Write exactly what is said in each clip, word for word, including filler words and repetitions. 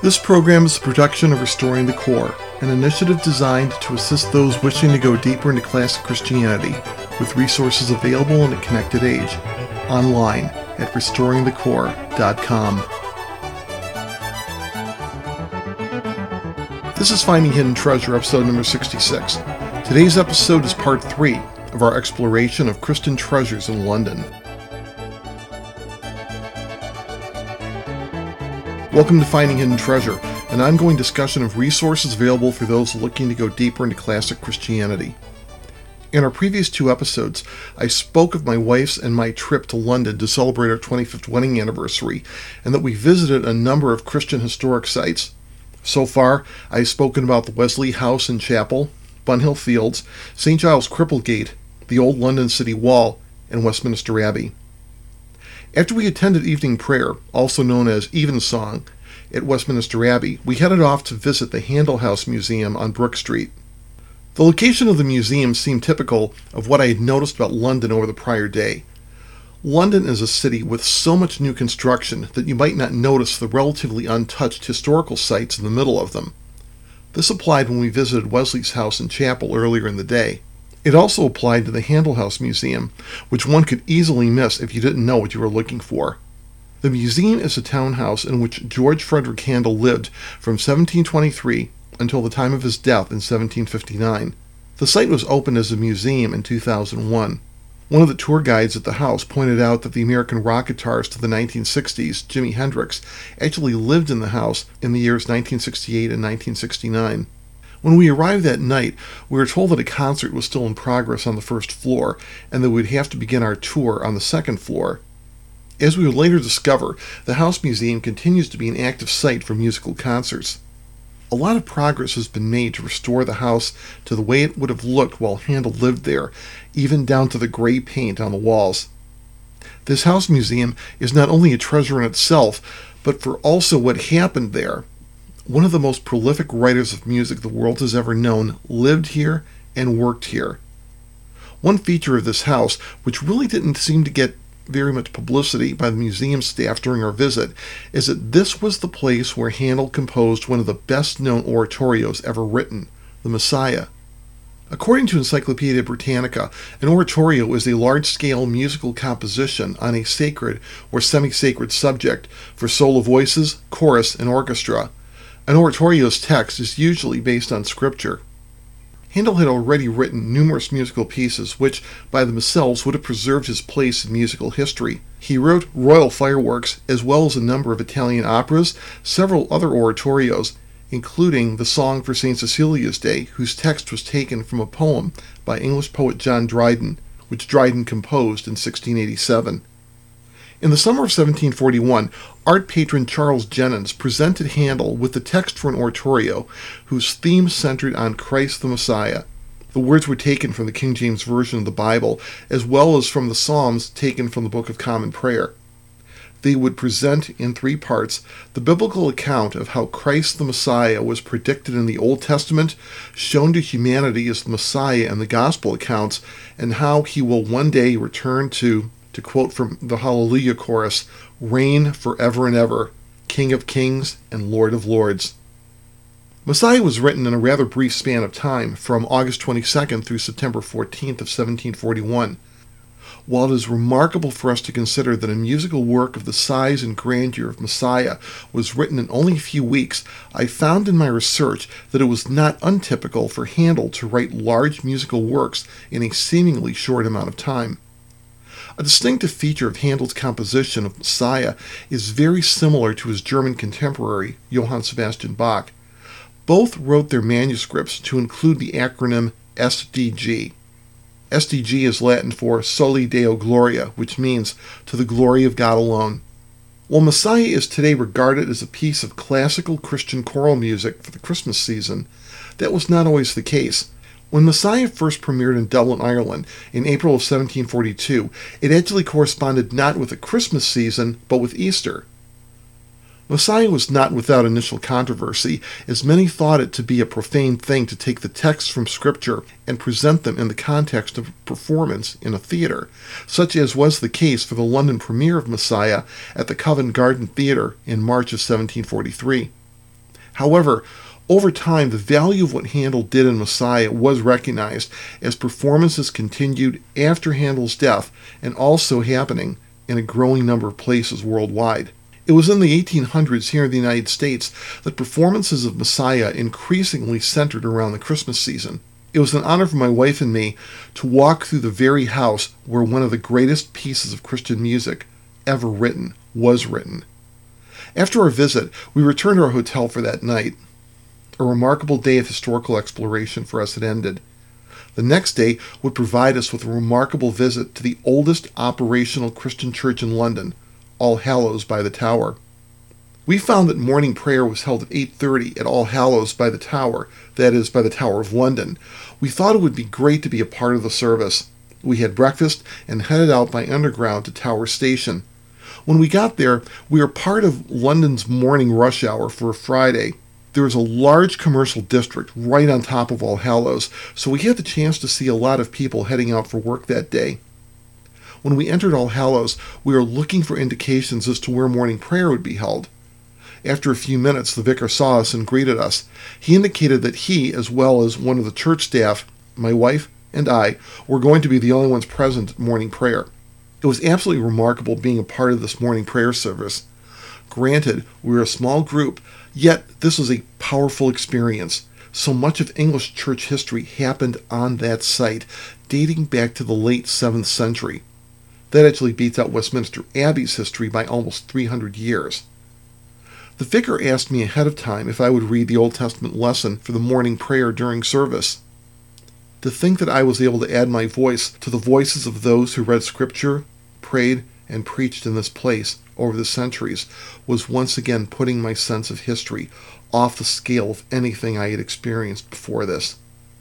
This program is a production of Restoring the Core, an initiative designed to assist those wishing to go deeper into classic Christianity, with resources available in a connected age, online at restoring the core dot com. This is Finding Hidden Treasure, episode number sixty-six. Today's episode is part three of our exploration of Christian treasures in London. Welcome to Finding Hidden Treasure, an ongoing discussion of resources available for those looking to go deeper into classic Christianity. In our previous two episodes, I spoke of my wife's and my trip to London to celebrate our twenty-fifth wedding anniversary, and that we visited a number of Christian historic sites. So far, I've spoken about the Wesley House and Chapel, Bunhill Fields, Saint Giles Cripplegate, the Old London City Wall, and Westminster Abbey. After we attended evening prayer, also known as Evensong, at Westminster Abbey, we headed off to visit the Handel House Museum on Brook Street. The location of the museum seemed typical of what I had noticed about London over the prior day. London is a city with so much new construction that you might not notice the relatively untouched historical sites in the middle of them. This applied when we visited Wesley's house and chapel earlier in the day. It also applied to the Handel House Museum, which one could easily miss if you didn't know what you were looking for. The museum is a townhouse in which George Frederick Handel lived from seventeen twenty-three until the time of his death in seventeen fifty-nine. The site was opened as a museum in two thousand one. One of the tour guides at the house pointed out that the American rock guitarist of the nineteen sixties, Jimi Hendrix, actually lived in the house in the years nineteen sixty-eight and nineteen sixty-nine. When we arrived that night, we were told that a concert was still in progress on the first floor, and that we'd have to begin our tour on the second floor. As we would later discover, the House Museum continues to be an active site for musical concerts. A lot of progress has been made to restore the house to the way it would have looked while Handel lived there, even down to the gray paint on the walls. This House Museum is not only a treasure in itself, but for also what happened there. One of the most prolific writers of music the world has ever known lived here and worked here. One feature of this house, which really didn't seem to get very much publicity by the museum staff during our visit, is that this was the place where Handel composed one of the best-known oratorios ever written, the Messiah. According to Encyclopedia Britannica, an oratorio is a large-scale musical composition on a sacred or semi-sacred subject for solo voices, chorus, and orchestra. An oratorio's text is usually based on scripture. Handel had already written numerous musical pieces which, by themselves, would have preserved his place in musical history. He wrote Royal Fireworks, as well as a number of Italian operas, several other oratorios, including the Song for Saint Cecilia's Day, whose text was taken from a poem by English poet John Dryden, which Dryden composed in sixteen eighty-seven. In the summer of seventeen forty-one, art patron Charles Jennens presented Handel with the text for an oratorio whose theme centered on Christ the Messiah. The words were taken from the King James Version of the Bible, as well as from the Psalms taken from the Book of Common Prayer. They would present in three parts the biblical account of how Christ the Messiah was predicted in the Old Testament, shown to humanity as the Messiah in the Gospel accounts, and how he will one day return to, to quote from the Hallelujah chorus, reign forever and ever, King of kings and Lord of lords. Messiah was written in a rather brief span of time, from August twenty-second through September fourteenth of seventeen forty-one. While it is remarkable for us to consider that a musical work of the size and grandeur of Messiah was written in only a few weeks, I found in my research that it was not untypical for Handel to write large musical works in a seemingly short amount of time. A distinctive feature of Handel's composition of Messiah is very similar to his German contemporary, Johann Sebastian Bach. Both wrote their manuscripts to include the acronym S D G. S D G is Latin for Soli Deo Gloria, which means to the glory of God alone. While Messiah is today regarded as a piece of classical Christian choral music for the Christmas season, that was not always the case. When Messiah first premiered in Dublin, Ireland, in April of seventeen forty-two, it actually corresponded not with the Christmas season, but with Easter. Messiah was not without initial controversy, as many thought it to be a profane thing to take the texts from Scripture and present them in the context of performance in a theater, such as was the case for the London premiere of Messiah at the Covent Garden Theatre in March of seventeen forty-three. However, over time, the value of what Handel did in Messiah was recognized as performances continued after Handel's death and also happening in a growing number of places worldwide. It was in the eighteen hundreds here in the United States that performances of Messiah increasingly centered around the Christmas season. It was an honor for my wife and me to walk through the very house where one of the greatest pieces of Christian music ever written was written. After our visit, we returned to our hotel for that night. A remarkable day of historical exploration for us had ended. The next day would provide us with a remarkable visit to the oldest operational Christian church in London, All Hallows by the Tower. We found that morning prayer was held at eight thirty at All Hallows by the Tower, that is, by the Tower of London. We thought it would be great to be a part of the service. We had breakfast and headed out by underground to Tower Station. When we got there, we were part of London's morning rush hour for a Friday. There was a large commercial district right on top of All Hallows, so we had the chance to see a lot of people heading out for work that day. When we entered All Hallows, we were looking for indications as to where morning prayer would be held. After a few minutes, the vicar saw us and greeted us. He indicated that he, as well as one of the church staff, my wife, and I, were going to be the only ones present at morning prayer. It was absolutely remarkable being a part of this morning prayer service. Granted, we were a small group, yet this was a powerful experience. So much of English church history happened on that site, dating back to the late seventh century. That actually beats out Westminster Abbey's history by almost three hundred years. The vicar asked me ahead of time if I would read the Old Testament lesson for the morning prayer during service. To think that I was able to add my voice to the voices of those who read Scripture, prayed, and preached in this place over the centuries was once again putting my sense of history off the scale of anything I had experienced before this.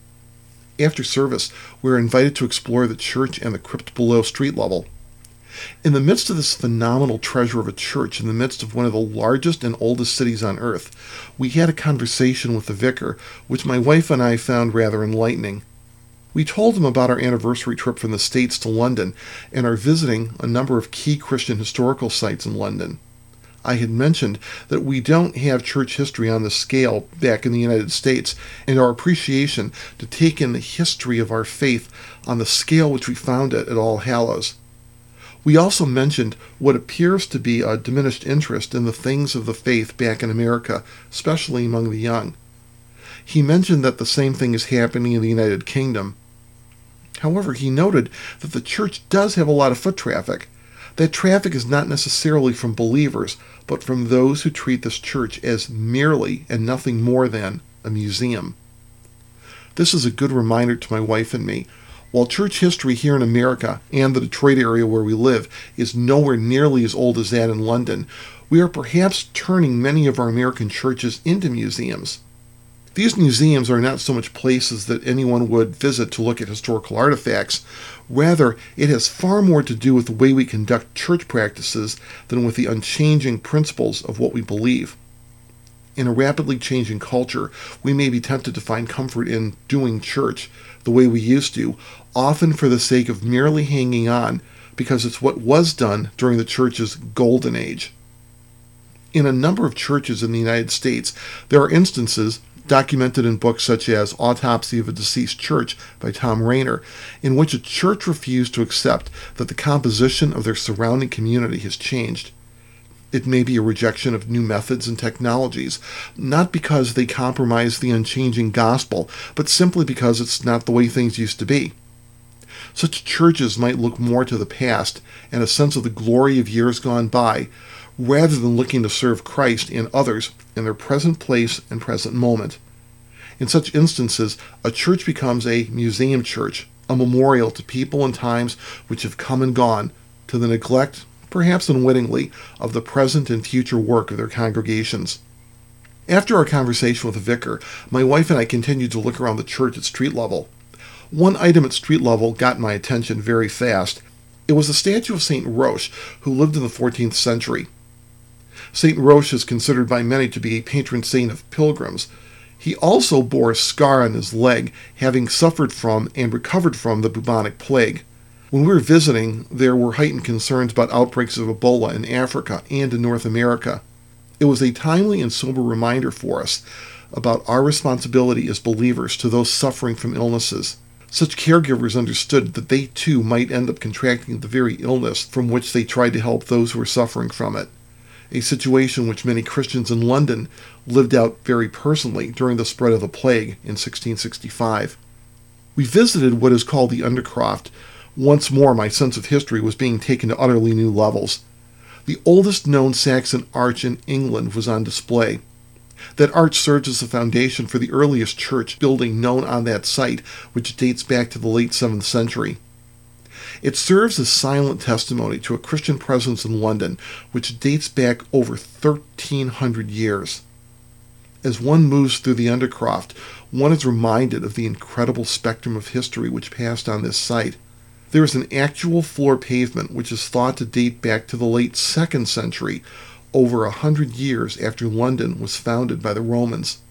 After service, we were invited to explore the church and the crypt below street level. In the midst of this phenomenal treasure of a church in the midst of one of the largest and oldest cities on earth, we had a conversation with the vicar, which my wife and I found rather enlightening. We told him about our anniversary trip from the States to London and our visiting a number of key Christian historical sites in London. I had mentioned that we don't have church history on this scale back in the United States, and our appreciation to take in the history of our faith on the scale which we found it at All Hallows. We also mentioned what appears to be a diminished interest in the things of the faith back in America, especially among the young. He mentioned that the same thing is happening in the United Kingdom. However, he noted that the church does have a lot of foot traffic. That traffic is not necessarily from believers, but from those who treat this church as merely and nothing more than a museum. This is a good reminder to my wife and me. While church history here in America and the Detroit area where we live is nowhere nearly as old as that in London, we are perhaps turning many of our American churches into museums. These museums are not so much places that anyone would visit to look at historical artifacts. Rather, it has far more to do with the way we conduct church practices than with the unchanging principles of what we believe. In a rapidly changing culture, we may be tempted to find comfort in doing church the way we used to, often for the sake of merely hanging on because it's what was done during the church's golden age. In a number of churches in the United States, there are instances documented in books such as Autopsy of a Deceased Church by Tom Rainer, in which a church refused to accept that the composition of their surrounding community has changed. It may be a rejection of new methods and technologies, not because they compromise the unchanging gospel, but simply because it's not the way things used to be. Such churches might look more to the past and a sense of the glory of years gone by, rather than looking to serve Christ and others in their present place and present moment. In such instances, a church becomes a museum church, a memorial to people and times which have come and gone, to the neglect, perhaps unwittingly, of the present and future work of their congregations. After our conversation with the vicar, my wife and I continued to look around the church at street level. One item at street level got my attention very fast. It was a statue of Saint Roche, who lived in the fourteenth century. Saint Roche is considered by many to be a patron saint of pilgrims. He also bore a scar on his leg, having suffered from and recovered from the bubonic plague. When we were visiting, there were heightened concerns about outbreaks of Ebola in Africa and in North America. It was a timely and sober reminder for us about our responsibility as believers to those suffering from illnesses. Such caregivers understood that they too might end up contracting the very illness from which they tried to help those who were suffering from it, a situation which many Christians in London lived out very personally during the spread of the plague in sixteen sixty-five. We visited what is called the Undercroft. Once more, my sense of history was being taken to utterly new levels. The oldest known Saxon arch in England was on display. That arch serves as the foundation for the earliest church building known on that site, which dates back to the late seventh century. It serves as silent testimony to a Christian presence in London, which dates back over thirteen hundred years. As one moves through the Undercroft, one is reminded of the incredible spectrum of history which passed on this site. There is an actual floor pavement which is thought to date back to the late second century, over a hundred years after London was founded by the Romans.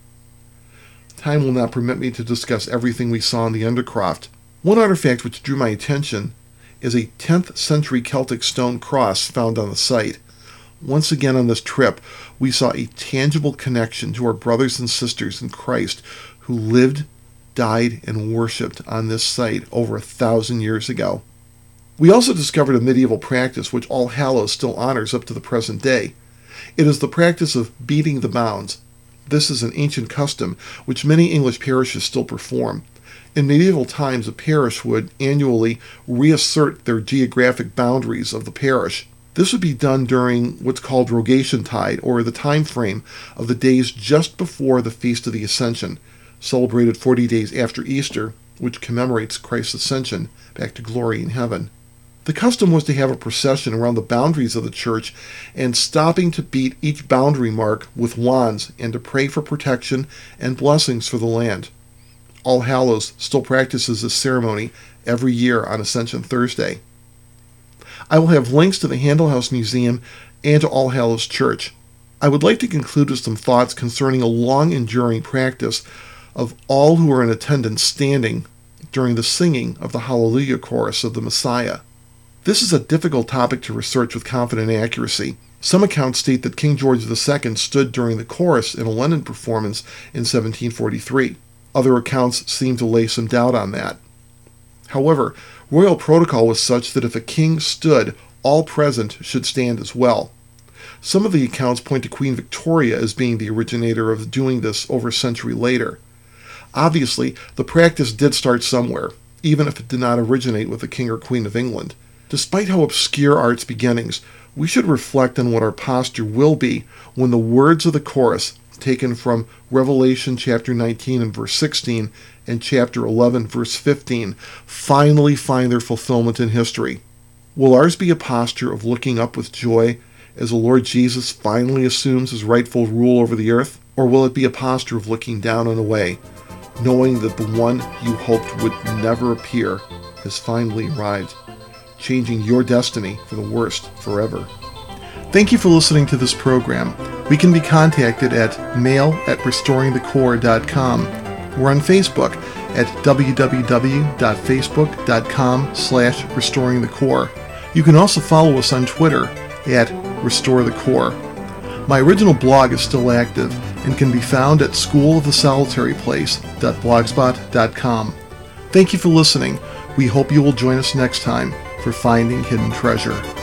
Time will not permit me to discuss everything we saw in the Undercroft. One artifact which drew my attention is a tenth century Celtic stone cross found on the site. Once again on this trip, we saw a tangible connection to our brothers and sisters in Christ who lived, died, and worshipped on this site over a thousand years ago. We also discovered a medieval practice which All Hallows still honors up to the present day. It is the practice of beating the bounds. This is an ancient custom which many English parishes still perform. In medieval times, a parish would annually reassert their geographic boundaries of the parish. This would be done during what's called Rogation Tide, or the time frame of the days just before the Feast of the Ascension, celebrated forty days after Easter, which commemorates Christ's ascension back to glory in heaven. The custom was to have a procession around the boundaries of the church and stopping to beat each boundary mark with wands and to pray for protection and blessings for the land. All Hallows still practices this ceremony every year on Ascension Thursday. I will have links to the Handel House Museum and to All Hallows Church. I would like to conclude with some thoughts concerning a long-enduring practice of all who are in attendance standing during the singing of the Hallelujah Chorus of the Messiah. This is a difficult topic to research with confident accuracy. Some accounts state that King George the Second stood during the chorus in a London performance in seventeen forty-three. Other accounts seem to lay some doubt on that. However, royal protocol was such that if a king stood, all present should stand as well. Some of the accounts point to Queen Victoria as being the originator of doing this over a century later. Obviously, the practice did start somewhere, even if it did not originate with the King or Queen of England. Despite how obscure are its beginnings, we should reflect on what our posture will be when the words of the chorus, taken from Revelation chapter nineteen and verse sixteen and chapter eleven verse fifteen, finally find their fulfillment in history. Will ours be a posture of looking up with joy as the Lord Jesus finally assumes his rightful rule over the earth? Or will it be a posture of looking down and away, knowing that the one you hoped would never appear has finally arrived, changing your destiny for the worst forever? Thank you for listening to this program. We can be contacted at mail at restoring the core dot com. We're on Facebook at w w w dot facebook dot com slash restoring the core. You can also follow us on Twitter at Restore the Core. My original blog is still active and can be found at school of the solitary place dot blogspot dot com. Thank you for listening. We hope you will join us next time for Finding Hidden Treasure.